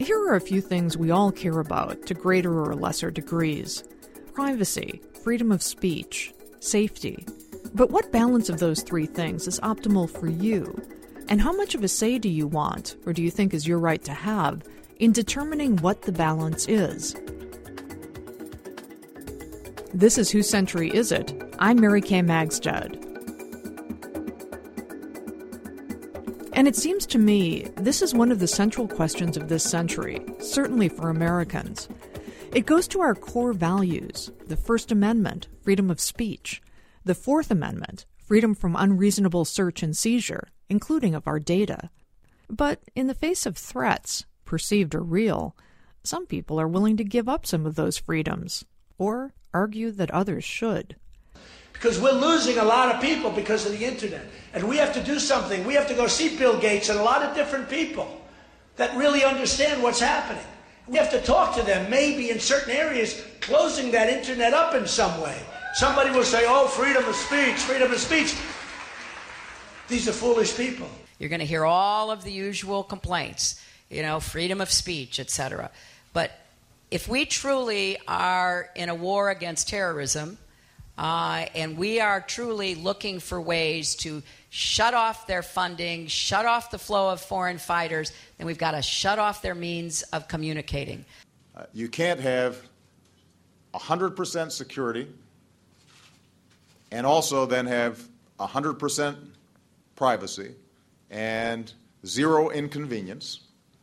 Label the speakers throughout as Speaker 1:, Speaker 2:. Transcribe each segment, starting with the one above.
Speaker 1: Here are a few things we all care about to greater or lesser degrees. Privacy, freedom of speech, safety. But what balance of those three things is optimal for you? And how much of a say do you want, or do you think is your right to have, in determining what the balance is? This is Whose Century Is It? I'm Mary Kay Magstad. And it seems to me this is one of the central questions of this century, certainly for Americans. It goes to our core values, the First Amendment, freedom of speech, the Fourth Amendment, freedom from unreasonable search and seizure, including of our data. But in the face of threats, perceived or real, some people are willing to give up some of those freedoms, or argue that others should.
Speaker 2: Because we're losing a lot of people because of the internet. And we have to do something. We have to go see Bill Gates and a lot of different people that really understand what's happening. We have to talk to them, maybe in certain areas, closing that internet up in some way. Somebody will say, oh, freedom of speech, freedom of speech. These are foolish people.
Speaker 3: You're going to hear all of the usual complaints, freedom of speech, etc. But if we truly are in a war against terrorism, and we are truly looking for ways to shut off their funding, shut off the flow of foreign fighters, then we've got to shut off their means of communicating.
Speaker 4: You can't have 100% security and also then have 100% privacy and zero inconvenience.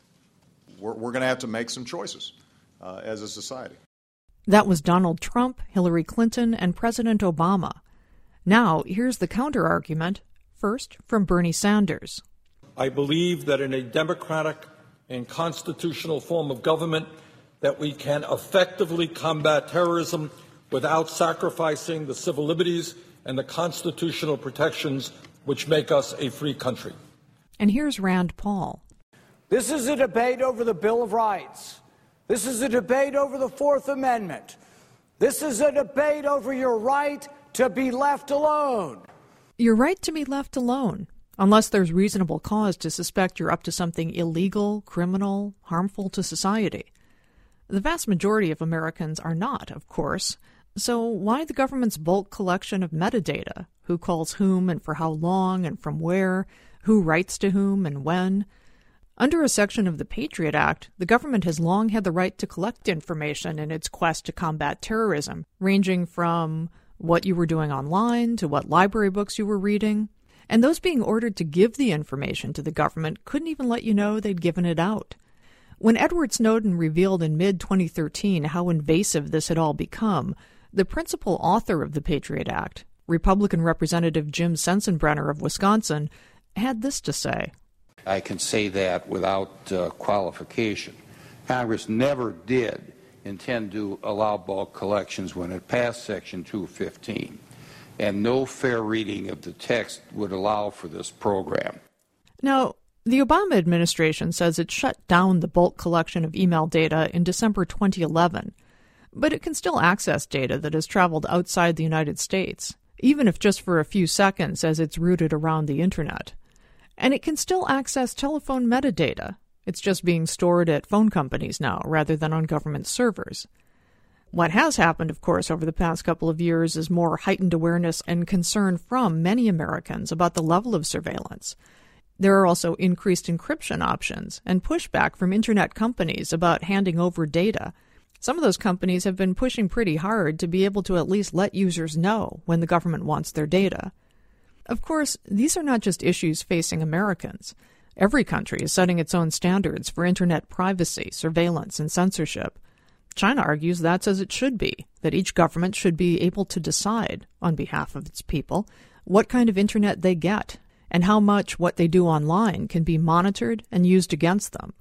Speaker 4: We're going to have to make some choices as a society.
Speaker 1: That was Donald Trump, Hillary Clinton, and President Obama. Now, here's the counter-argument, first from Bernie Sanders.
Speaker 5: I believe that in a democratic and constitutional form of government that we can effectively combat terrorism without sacrificing the civil liberties and the constitutional protections which make us a free country.
Speaker 1: And here's Rand Paul.
Speaker 6: This is a debate over the Bill of Rights. This is a debate over the Fourth Amendment. This is a debate over your right to be left alone.
Speaker 1: Your right to be left alone, unless there's reasonable cause to suspect you're up to something illegal, criminal, harmful to society. The vast majority of Americans are not, of course. So why the government's bulk collection of metadata? Who calls whom and for how long and from where? Who writes to whom and when? Under a section of the Patriot Act, the government has long had the right to collect information in its quest to combat terrorism, ranging from what you were doing online to what library books you were reading. And those being ordered to give the information to the government couldn't even let you know they'd given it out. When Edward Snowden revealed in mid-2013 how invasive this had all become, the principal author of the Patriot Act, Republican Representative Jim Sensenbrenner of Wisconsin, had this to say.
Speaker 7: I can say that without qualification. Congress never did intend to allow bulk collections when it passed Section 215, and no fair reading of the text would allow for this program.
Speaker 1: Now, the Obama administration says it shut down the bulk collection of email data in December 2011, but it can still access data that has traveled outside the United States, even if just for a few seconds as it's routed around the Internet. And it can still access telephone metadata. It's just being stored at phone companies now rather than on government servers. What has happened, of course, over the past couple of years is more heightened awareness and concern from many Americans about the level of surveillance. There are also increased encryption options and pushback from Internet companies about handing over data. Some of those companies have been pushing pretty hard to be able to at least let users know when the government wants their data. Of course, these are not just issues facing Americans. Every country is setting its own standards for Internet privacy, surveillance, and censorship. China argues that's as it should be, that each government should be able to decide, on behalf of its people, what kind of Internet they get, and how much what they do online can be monitored and used against them.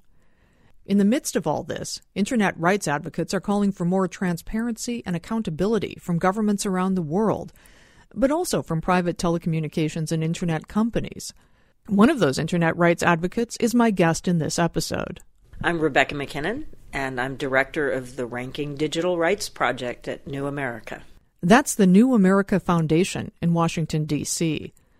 Speaker 1: In the midst of all this, Internet rights advocates are calling for more transparency and accountability from governments around the world, but also from private telecommunications and Internet companies. One of those Internet rights advocates is my guest in this episode.
Speaker 8: I'm Rebecca McKinnon, and I'm director of the Ranking Digital Rights Project at New America.
Speaker 1: That's the New America Foundation in Washington, D.C.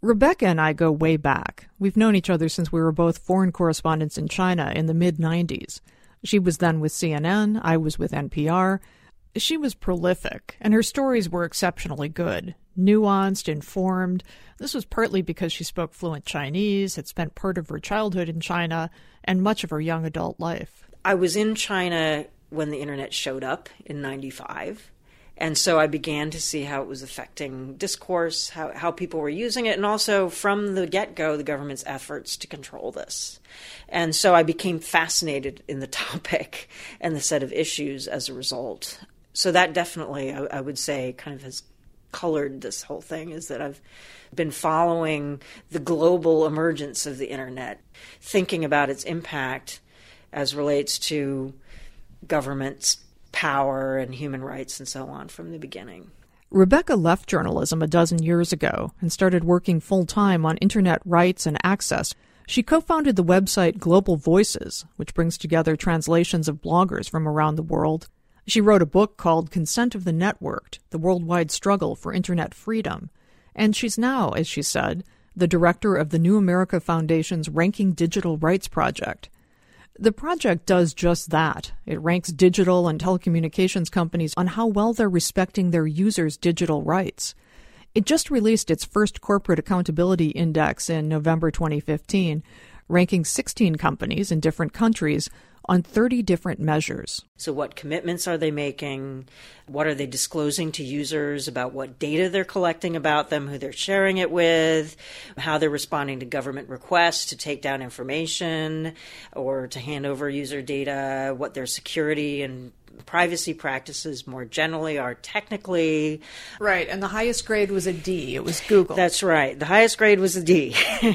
Speaker 1: Rebecca and I go way back. We've known each other since we were both foreign correspondents in China in the mid-90s. She was then with CNN, I was with NPR. She was prolific, and her stories were exceptionally good, nuanced, informed. This was partly because she spoke fluent Chinese, had spent part of her childhood in China, and much of her young adult life.
Speaker 8: I was in China when the internet showed up in 95. And so I began to see how it was affecting discourse, how people were using it, and also from the get-go, the government's efforts to control this. And so I became fascinated in the topic and the set of issues as a result. So that definitely, I would say, kind of has colored this whole thing, is that I've been following the global emergence of the internet, thinking about its impact as relates to governments, power and human rights and so on from the beginning.
Speaker 1: Rebecca left journalism a dozen years ago and started working full-time on internet rights and access. She co-founded the website Global Voices, which brings together translations of bloggers from around the world. She wrote a book called Consent of the Networked, The Worldwide Struggle for Internet Freedom. And she's now, as she said, the director of the New America Foundation's Ranking Digital Rights Project. The project does just that. It ranks digital and telecommunications companies on how well they're respecting their users' digital rights. It just released its first corporate accountability index in November 2015, ranking 16 companies in different countries on 30 different measures.
Speaker 8: So what commitments are they making? What are they disclosing to users about what data they're collecting about them, who they're sharing it with, how they're responding to government requests to take down information or to hand over user data, what their security and privacy practices more generally are technically.
Speaker 1: Right, and the highest grade was a D. It was Google.
Speaker 8: That's right. The highest grade was a D.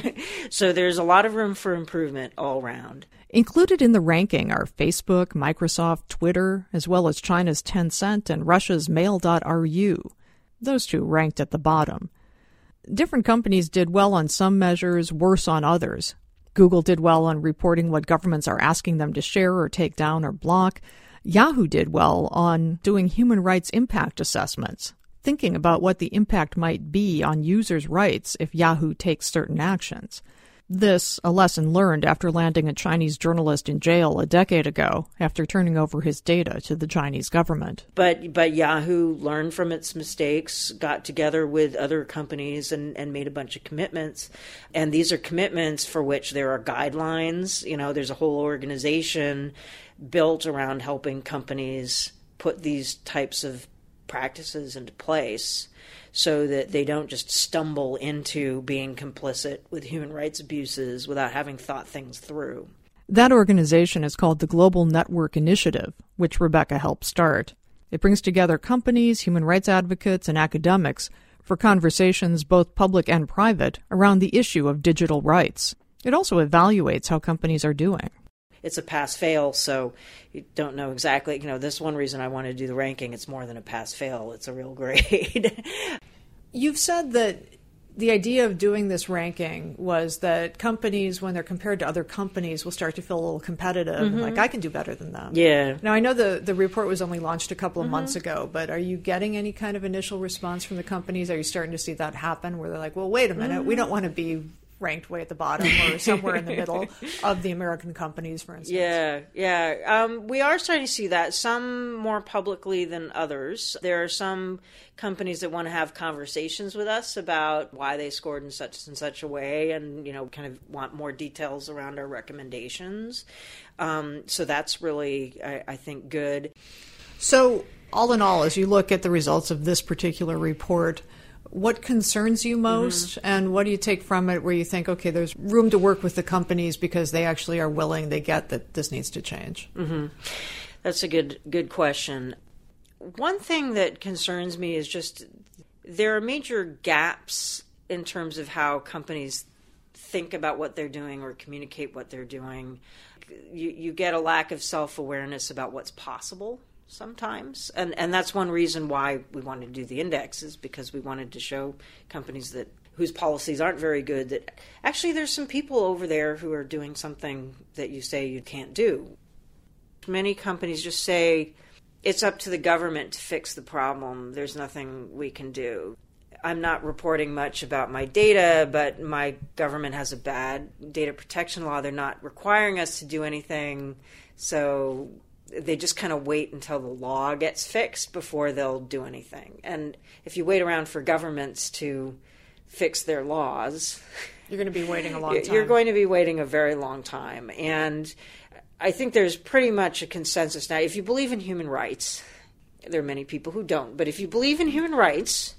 Speaker 8: So there's a lot of room for improvement all around.
Speaker 1: Included in the ranking are Facebook, Microsoft, Twitter, as well as China's Tencent and Russia's Mail.ru. Those two ranked at the bottom. Different companies did well on some measures, worse on others. Google did well on reporting what governments are asking them to share or take down or block. Yahoo did well on doing human rights impact assessments, thinking about what the impact might be on users' rights if Yahoo takes certain actions. This, a lesson learned after landing a Chinese journalist in jail a decade ago after turning over his data to the Chinese government.
Speaker 8: But Yahoo learned from its mistakes, got together with other companies and made a bunch of commitments. And these are commitments for which there are guidelines. You know, there's a whole organization built around helping companies put these types of practices into place, so that they don't just stumble into being complicit with human rights abuses without having thought things through.
Speaker 1: That organization is called the Global Network Initiative, which Rebecca helped start. It brings together companies, human rights advocates, and academics for conversations, both public and private, around the issue of digital rights. It also evaluates how companies are doing.
Speaker 8: It's a pass-fail, so you don't know exactly. You know, this one reason I want to do the ranking, it's more than a pass-fail. It's a real grade.
Speaker 1: You've said that the idea of doing this ranking was that companies, when they're compared to other companies, will start to feel a little competitive. Mm-hmm. Like, I can do better than them.
Speaker 8: Yeah.
Speaker 1: Now, I know the report was only launched a couple of months ago, but are you getting any kind of initial response from the companies? Are you starting to see that happen where they're like, well, wait a minute, we don't want to be ranked way at the bottom or somewhere in the middle of the American companies, for instance?
Speaker 8: Yeah. We are starting to see that, some more publicly than others. There are some companies that want to have conversations with us about why they scored in such and such a way, and, you know, kind of want more details around our recommendations. So that's really, I think, good.
Speaker 1: So all in all, as you look at the results of this particular report, what concerns you most, and what do you take from it where you think, okay, there's room to work with the companies because they actually are willing, they get that this needs to change?
Speaker 8: That's a good question. One thing that concerns me is just there are major gaps in terms of how companies think about what they're doing or communicate what they're doing. You get a lack of self-awareness about what's possible sometimes. And that's one reason why we wanted to do the index, is because we wanted to show companies that whose policies aren't very good that actually there's some people over there who are doing something that you say you can't do. Many companies just say, it's up to the government to fix the problem. There's nothing we can do. I'm not reporting much about my data, but my government has a bad data protection law. They're not requiring us to do anything. So they just kind of wait until the law gets fixed before they'll do anything. And if you wait around for governments to fix their laws,
Speaker 1: you're going to be waiting a long time.
Speaker 8: You're going to be waiting a very long time. And I think there's pretty much a consensus now. If you believe in human rights, there are many people who don't, but if you believe in human rights,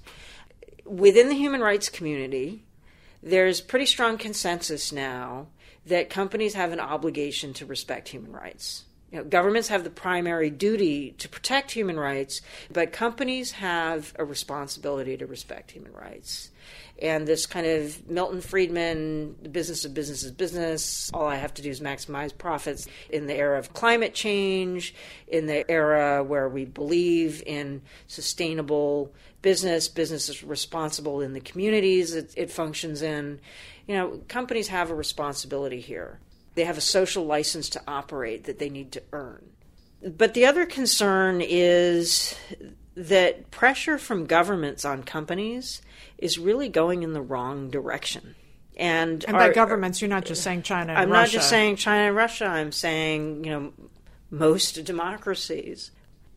Speaker 8: within the human rights community, there's pretty strong consensus now that companies have an obligation to respect human rights. Governments have the primary duty to protect human rights, but companies have a responsibility to respect human rights. And this kind of Milton Friedman, the business of business is business, all I have to do is maximize profits. In the era of climate change, in the era where we believe in sustainable business is responsible in the communities it functions in. Companies have a responsibility here. They have a social license to operate that they need to earn. But the other concern is that pressure from governments on companies is really going in the wrong direction. And
Speaker 1: by governments, you're not just saying China and Russia.
Speaker 8: I'm not just saying China and Russia. I'm saying, most democracies.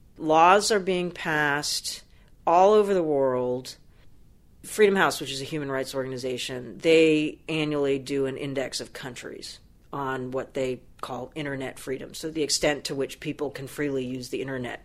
Speaker 8: Laws are being passed all over the world. Freedom House, which is a human rights organization, they annually do an index of countries on what they call internet freedom, so the extent to which people can freely use the internet.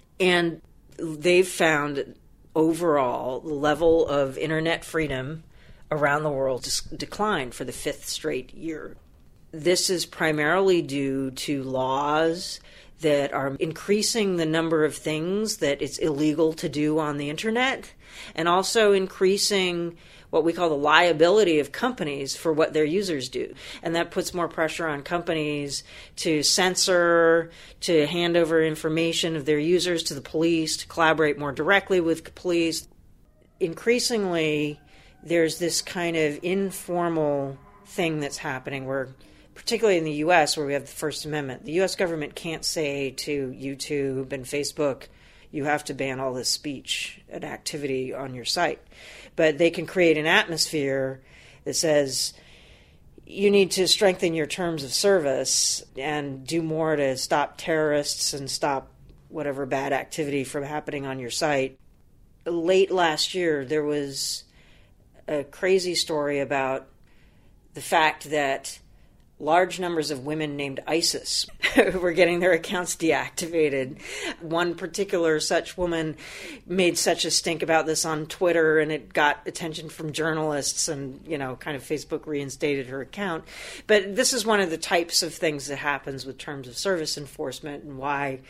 Speaker 8: And they've found overall the level of internet freedom around the world declined for the 5th straight year. This is primarily due to laws that are increasing the number of things that it's illegal to do on the internet, and also increasing what we call the liability of companies for what their users do. And that puts more pressure on companies to censor, to hand over information of their users to the police, to collaborate more directly with the police. Increasingly, there's this kind of informal thing that's happening where, particularly in the U.S., where we have the First Amendment, the U.S. government can't say to YouTube and Facebook, you have to ban all this speech and activity on your site. But they can create an atmosphere that says you need to strengthen your terms of service and do more to stop terrorists and stop whatever bad activity from happening on your site. Late last year, there was a crazy story about the fact that large numbers of women named ISIS were getting their accounts deactivated. One particular such woman made such a stink about this on Twitter, and it got attention from journalists, and, kind of Facebook reinstated her account. But this is one of the types of things that happens with terms of service enforcement, and why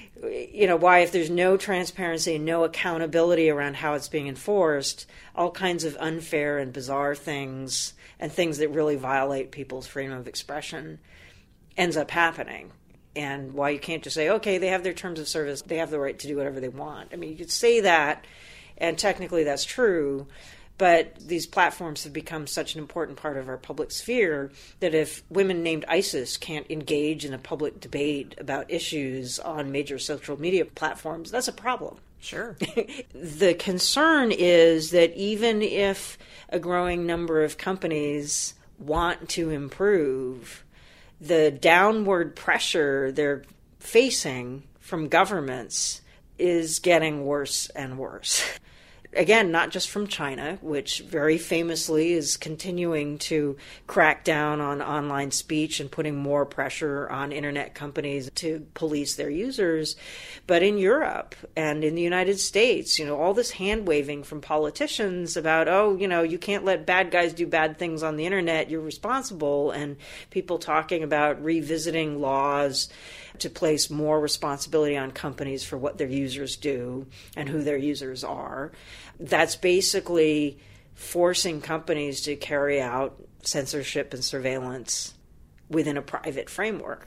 Speaker 8: if there's no transparency and no accountability around how it's being enforced, all kinds of unfair and bizarre things and things that really violate people's freedom of expression ends up happening. And why you can't just say, okay, they have their terms of service, they have the right to do whatever they want. I mean, you could say that, and technically that's true, but these platforms have become such an important part of our public sphere that if women named ISIS can't engage in a public debate about issues on major social media platforms, that's a problem.
Speaker 1: Sure.
Speaker 8: The concern is that even if a growing number of companies want to improve, the downward pressure they're facing from governments is getting worse and worse. Again, not just from China, which very famously is continuing to crack down on online speech and putting more pressure on internet companies to police their users, but in Europe and in the United States, all this hand-waving from politicians about, you can't let bad guys do bad things on the internet, you're responsible, and people talking about revisiting laws to place more responsibility on companies for what their users do and who their users are. That's basically forcing companies to carry out censorship and surveillance within a private framework.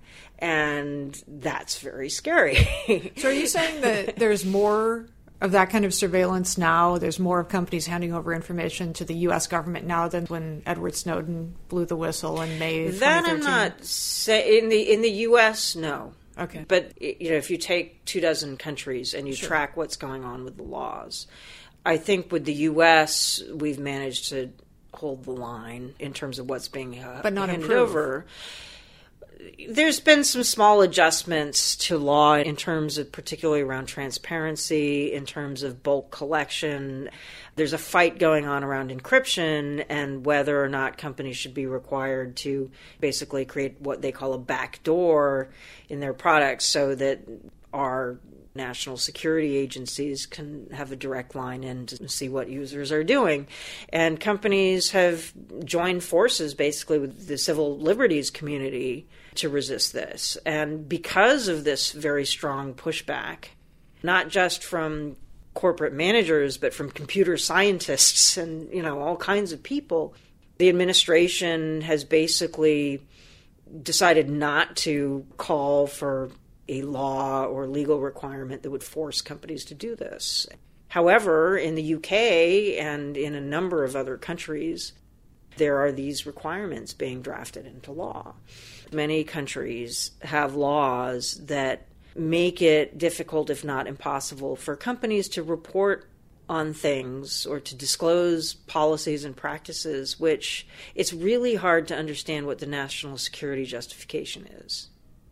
Speaker 8: And that's very scary.
Speaker 1: So are you saying that there's more of that kind of surveillance now? There's more of companies handing over information to the U.S. government now than when Edward Snowden blew the whistle in May 2013?
Speaker 8: That I'm not saying. In the U.S., no.
Speaker 1: Okay.
Speaker 8: But if you take 24 countries and you
Speaker 1: Sure.
Speaker 8: track what's going on with the laws, I think with the U.S., we've managed to hold the line in terms of what's being
Speaker 1: but not
Speaker 8: handed
Speaker 1: improve.
Speaker 8: over. There's been some small adjustments to law in terms of particularly around transparency, in terms of bulk collection. There's a fight going on around encryption and whether or not companies should be required to basically create what they call a backdoor in their products so that our national security agencies can have a direct line in to see what users are doing. And companies have joined forces basically with the civil liberties community to resist this. And because of this very strong pushback, not just from corporate managers, but from computer scientists and, all kinds of people, the administration has basically decided not to call for a law or legal requirement that would force companies to do this. However, in the UK and in a number of other countries, there are these requirements being drafted into law. Many countries have laws that make it difficult, if not impossible, for companies to report on things or to disclose policies and practices, which it's really hard to understand what the national security justification is.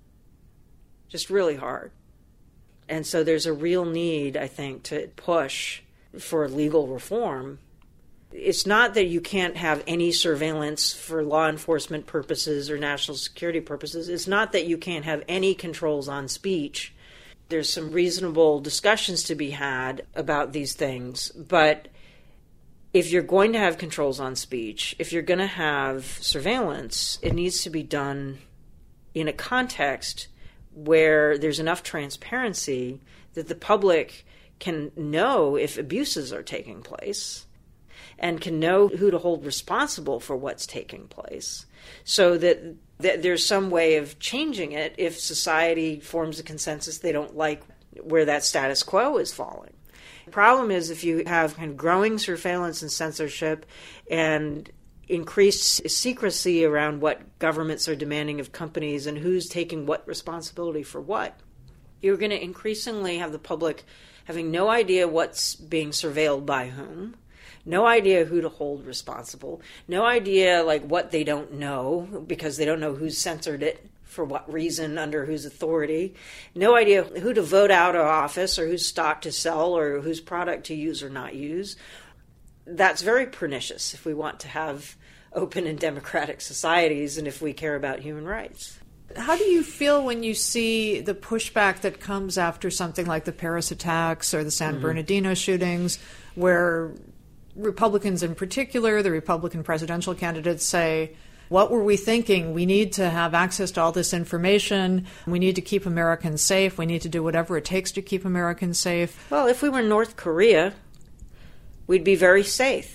Speaker 8: Just really hard. And so there's a real need, I think, to push for legal reform. It's not that you can't have any surveillance for law enforcement purposes or national security purposes. It's not that you can't have any controls on speech. There's some reasonable discussions to be had about these things. But if you're going to have controls on speech, if you're going to have surveillance, it needs to be done in a context where there's enough transparency that the public can know if abuses are taking place and can know who to hold responsible for what's taking place, so that there's some way of changing it if society forms a consensus they don't like where that status quo is falling. The problem is if you have kind of growing surveillance and censorship and increased secrecy around what governments are demanding of companies and who's taking what responsibility for what, you're going to increasingly have the public having no idea what's being surveilled by whom, no idea who to hold responsible, no idea what they don't know because they don't know who's censored it for what reason, under whose authority, no idea who to vote out of office or whose stock to sell or whose product to use or not use. That's very pernicious if we want to have open and democratic societies and if we care about human rights.
Speaker 1: How do you feel when you see the pushback that comes after something like the Paris attacks or the San Bernardino shootings, where Republicans in particular, the Republican presidential candidates say, what were we thinking? We need to have access to all this information. We need to keep Americans safe. We need to do whatever it takes to keep Americans safe.
Speaker 8: Well, if we were North Korea, we'd be very safe.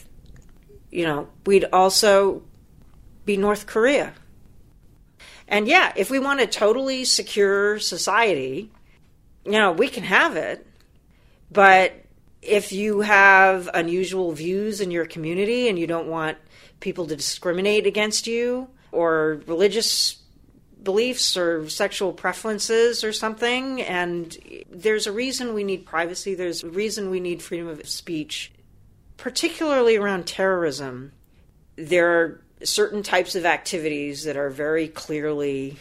Speaker 8: We'd also be North Korea. And yeah, if we want a totally secure society, we can have it. But if you have unusual views in your community and you don't want people to discriminate against you, or religious beliefs or sexual preferences or something, and there's a reason we need privacy, there's a reason we need freedom of speech, particularly around terrorism. There are certain types of activities that are very clearly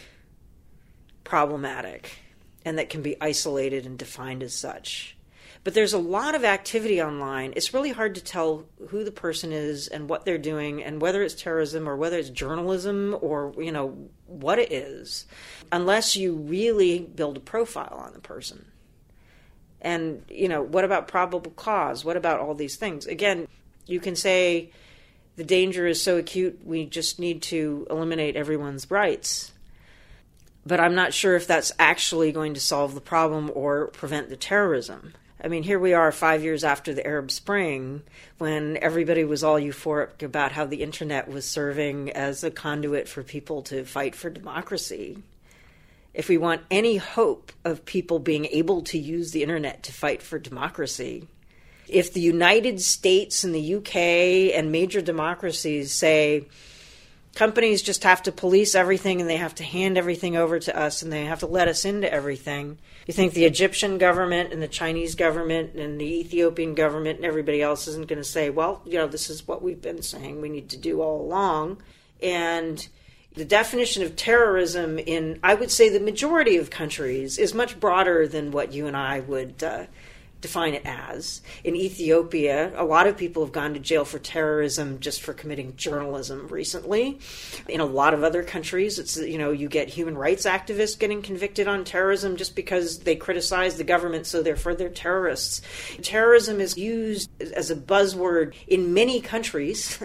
Speaker 8: problematic and that can be isolated and defined as such. But there's a lot of activity online. It's really hard to tell who the person is and what they're doing and whether it's terrorism or whether it's journalism or, what it is, unless you really build a profile on the person. And, what about probable cause? What about all these things? Again, you can say the danger is so acute, we just need to eliminate everyone's rights. But I'm not sure if that's actually going to solve the problem or prevent the terrorism. I mean, here we are 5 years after the Arab Spring, when everybody was all euphoric about how the internet was serving as a conduit for people to fight for democracy. If we want any hope of people being able to use the internet to fight for democracy, if the United States and the UK and major democracies say, companies just have to police everything and they have to hand everything over to us and they have to let us into everything. You think the Egyptian government and the Chinese government and the Ethiopian government and everybody else isn't going to say, well, this is what we've been saying we need to do all along. And the definition of terrorism in, I would say, the majority of countries is much broader than what you and I would define it as. In Ethiopia, a lot of people have gone to jail for terrorism just for committing journalism recently. In a lot of other countries, it's, you get human rights activists getting convicted on terrorism just because they criticize the government, so therefore they're terrorists. Terrorism is used as a buzzword in many countries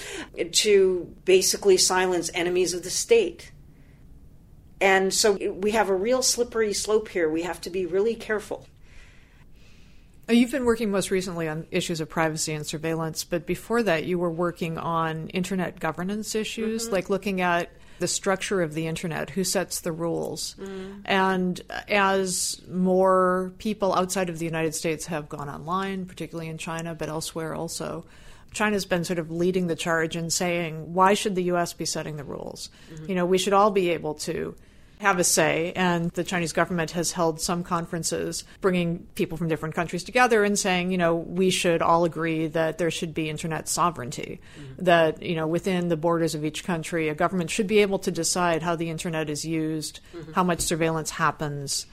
Speaker 8: to basically silence enemies of the state. And so we have a real slippery slope here. We have to be really careful.
Speaker 1: You've been working most recently on issues of privacy and surveillance, but before that you were working on internet governance issues, like looking at the structure of the internet, who sets the rules. And as more people outside of the United States have gone online, particularly in China, but elsewhere also, China's been sort of leading the charge and saying, why should the U.S. be setting the rules? We should all be able to have a say, and the Chinese government has held some conferences bringing people from different countries together and saying, we should all agree that there should be internet sovereignty, that, within the borders of each country, a government should be able to decide how the internet is used, how much surveillance happens.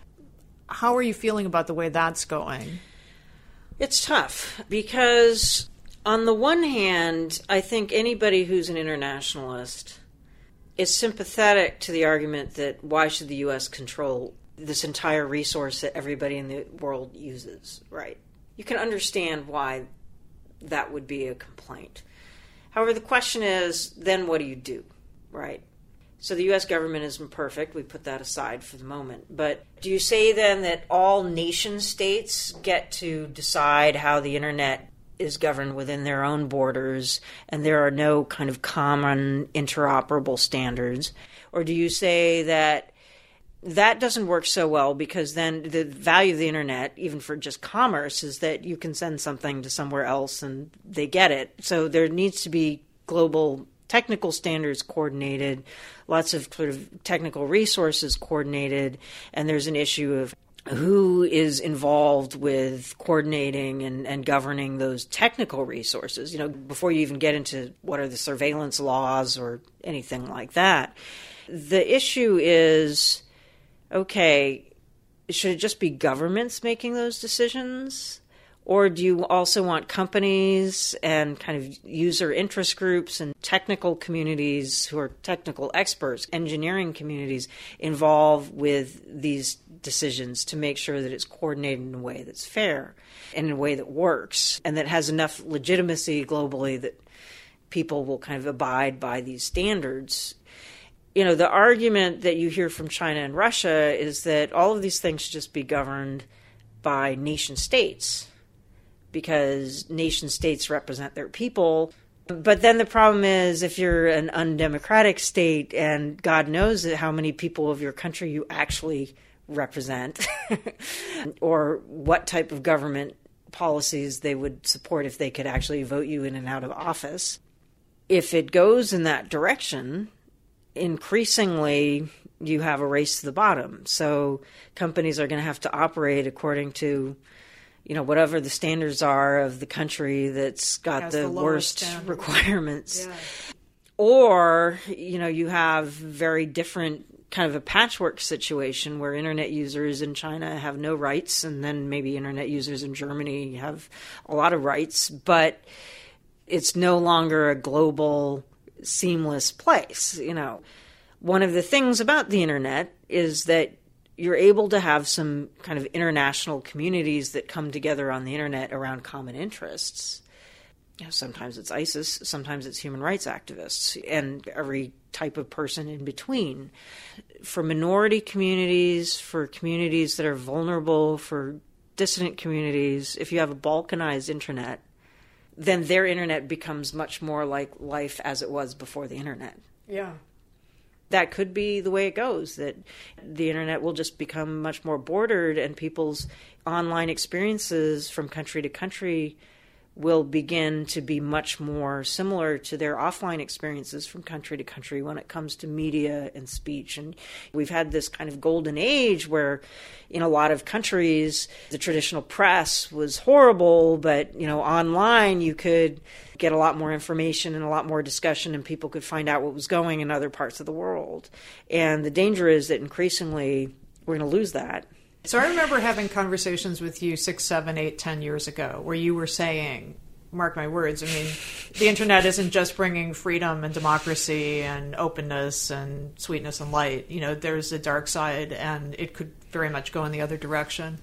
Speaker 1: How are you feeling about the way that's going?
Speaker 8: It's tough because, on the one hand, I think anybody who's an internationalist is sympathetic to the argument that why should the U.S. control this entire resource that everybody in the world uses, right? You can understand why that would be a complaint. However, the question is, then what do you do, right? So the U.S. government isn't perfect. We put that aside for the moment. But do you say then that all nation states get to decide how the internet is governed within their own borders and there are no kind of common interoperable standards? Or do you say that that doesn't work so well because then the value of the internet, even for just commerce, is that you can send something to somewhere else and they get it. So there needs to be global technical standards coordinated, lots of sort of technical resources coordinated, and there's an issue of who is involved with coordinating and governing those technical resources, before you even get into what are the surveillance laws or anything like that. The issue is, okay, should it just be governments making those decisions? Or do you also want companies and kind of user interest groups and technical communities who are technical experts, engineering communities involved with these decisions to make sure that it's coordinated in a way that's fair and in a way that works and that has enough legitimacy globally that people will kind of abide by these standards? The argument that you hear from China and Russia is that all of these things should just be governed by nation states, because nation states represent their people. But then the problem is, if you're an undemocratic state, and God knows how many people of your country you actually represent, or what type of government policies they would support if they could actually vote you in and out of office. If it goes in that direction, increasingly you have a race to the bottom. So companies are going to have to operate according to whatever the standards are of the country that's got the worst requirements. Yeah. Or, you have very different kind of a patchwork situation where internet users in China have no rights, and then maybe internet users in Germany have a lot of rights, but it's no longer a global, seamless place. One of the things about the internet is that you're able to have some kind of international communities that come together on the internet around common interests. Sometimes it's ISIS, sometimes it's human rights activists, and every type of person in between. For minority communities, for communities that are vulnerable, for dissident communities, if you have a balkanized internet, then their internet becomes much more like life as it was before the internet.
Speaker 1: Yeah.
Speaker 8: That could be the way it goes, that the internet will just become much more bordered and people's online experiences from country to country will begin to be much more similar to their offline experiences from country to country when it comes to media and speech. And we've had this kind of golden age where in a lot of countries, the traditional press was horrible, but, online you could get a lot more information and a lot more discussion, and people could find out what was going in other parts of the world. And the danger is that increasingly we're going to lose that.
Speaker 1: So I remember having conversations with you 6, 7, 8, 10 years ago where you were saying, mark my words, the internet isn't just bringing freedom and democracy and openness and sweetness and light. There's a dark side, and it could very much go in the other direction.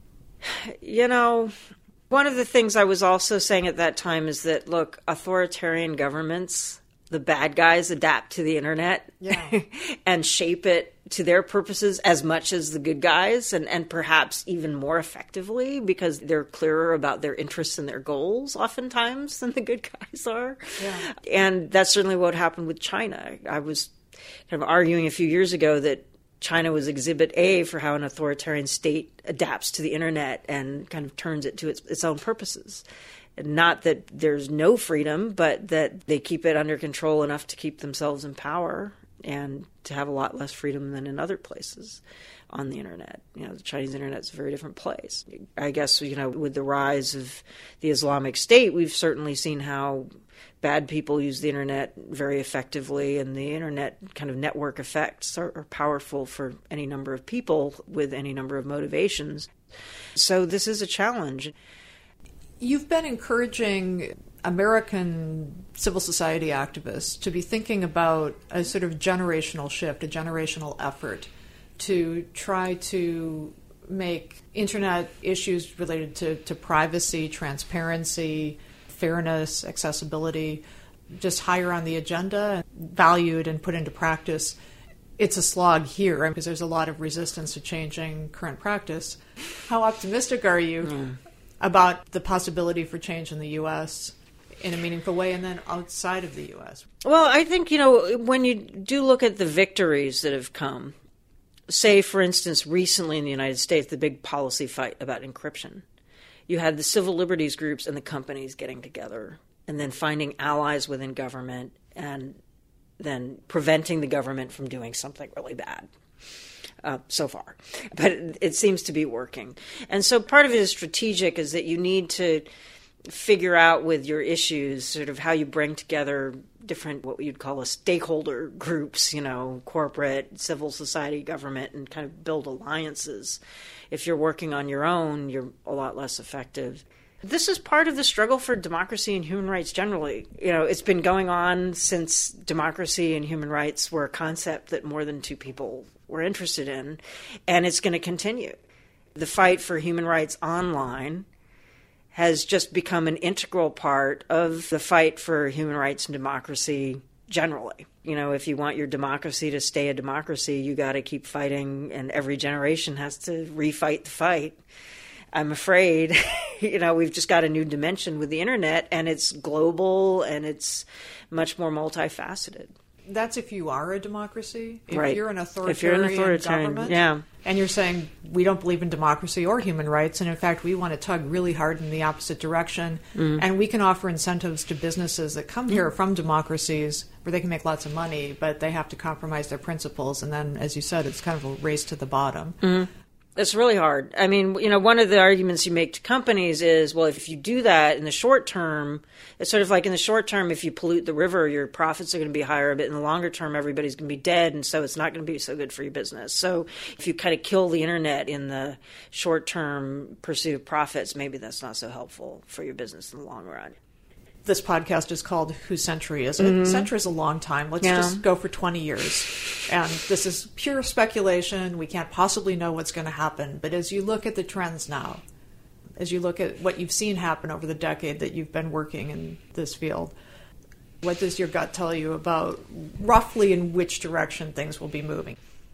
Speaker 8: One of the things I was also saying at that time is that, look, authoritarian governments, the bad guys, adapt to the internet and shape it to their purposes as much as the good guys, and perhaps even more effectively because they're clearer about their interests and their goals oftentimes than the good guys are. Yeah. And that's certainly what happened with China. I was kind of arguing a few years ago that China was exhibit A for how an authoritarian state adapts to the internet and kind of turns it to its own purposes. Not that there's no freedom, but that they keep it under control enough to keep themselves in power and to have a lot less freedom than in other places on the internet. The Chinese internet is a very different place. I guess, with the rise of the Islamic State, we've certainly seen how bad people use the internet very effectively, and the internet kind of network effects are powerful for any number of people with any number of motivations. So this is a challenge.
Speaker 1: You've been encouraging American civil society activists to be thinking about a sort of generational shift, a generational effort to try to make internet issues related to privacy, transparency, fairness, accessibility just higher on the agenda, valued and put into practice. It's a slog here because there's a lot of resistance to changing current practice. How optimistic are you about the possibility for change in the U.S. in a meaningful way, and then outside of the U.S.?
Speaker 8: Well, I think, when you do look at the victories that have come, say, for instance, recently in the United States, the big policy fight about encryption. You had the civil liberties groups and the companies getting together and then finding allies within government and then preventing the government from doing something really bad. So far. But it seems to be working. And so part of it is strategic, is that you need to figure out with your issues sort of how you bring together different, what you'd call a stakeholder groups, corporate, civil society, government, and kind of build alliances. If you're working on your own, you're a lot less effective. This is part of the struggle for democracy and human rights generally. It's been going on since democracy and human rights were a concept that more than two people were interested in, and it's going to continue. The fight for human rights online has just become an integral part of the fight for human rights and democracy generally. If you want your democracy to stay a democracy, you got to keep fighting, and every generation has to refight the fight. I'm afraid, we've just got a new dimension with the internet, and it's global and it's much more multifaceted.
Speaker 1: That's if you are a democracy. If
Speaker 8: right.
Speaker 1: you're an authoritarian government, and you're saying we don't believe in democracy or human rights, and in fact we want to tug really hard in the opposite direction, and we can offer incentives to businesses that come here from democracies where they can make lots of money, but they have to compromise their principles, and then, as you said, it's kind of a race to the bottom.
Speaker 8: It's really hard. One of the arguments you make to companies is, well, if you do that in the short term, it's sort of like in the short term, if you pollute the river, your profits are going to be higher, but in the longer term, everybody's going to be dead, and so it's not going to be so good for your business. So if you kind of kill the internet in the short term pursuit of profits, maybe that's not so helpful for your business in the long run.
Speaker 1: This podcast is called Whose Century Is It? Century is a long time. Let's just go for 20 years. And this is pure speculation. We can't possibly know what's going to happen. But as you look at the trends now, as you look at what you've seen happen over the decade that you've been working in this field, what does your gut tell you about roughly in which direction things will be moving?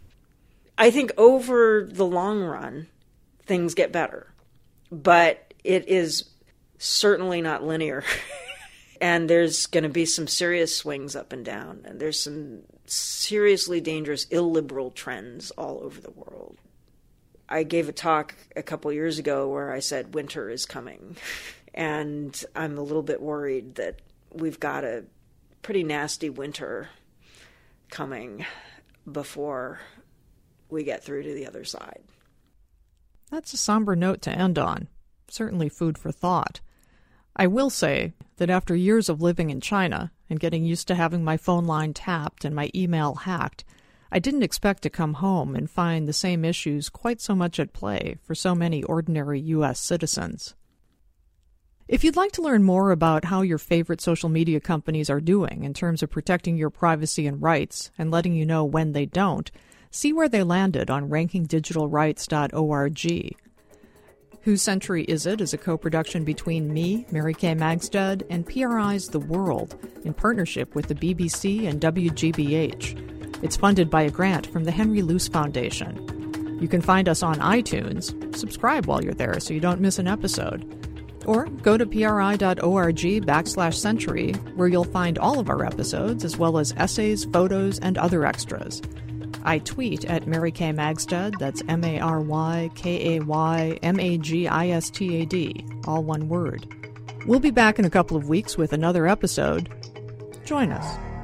Speaker 8: I think over the long run, things get better. But it is certainly not linear. And there's going to be some serious swings up and down. And there's some seriously dangerous illiberal trends all over the world. I gave a talk a couple years ago where I said winter is coming. And I'm a little bit worried that we've got a pretty nasty winter coming before we get through to the other side.
Speaker 1: That's a somber note to end on. Certainly food for thought. I will say that after years of living in China and getting used to having my phone line tapped and my email hacked, I didn't expect to come home and find the same issues quite so much at play for so many ordinary U.S. citizens. If you'd like to learn more about how your favorite social media companies are doing in terms of protecting your privacy and rights and letting you know when they don't, see where they landed on rankingdigitalrights.org. Whose Century Is It is a co-production between me, Mary Kay Magstad, and PRI's The World in partnership with the BBC and WGBH. It's funded by a grant from the Henry Luce Foundation. You can find us on iTunes. Subscribe while you're there so you don't miss an episode. Or go to pri.org/century, where you'll find all of our episodes, as well as essays, photos, and other extras. I tweet at Mary Kay Magstad, that's MaryKaymagistad, all one word. We'll be back in a couple of weeks with another episode. Join us.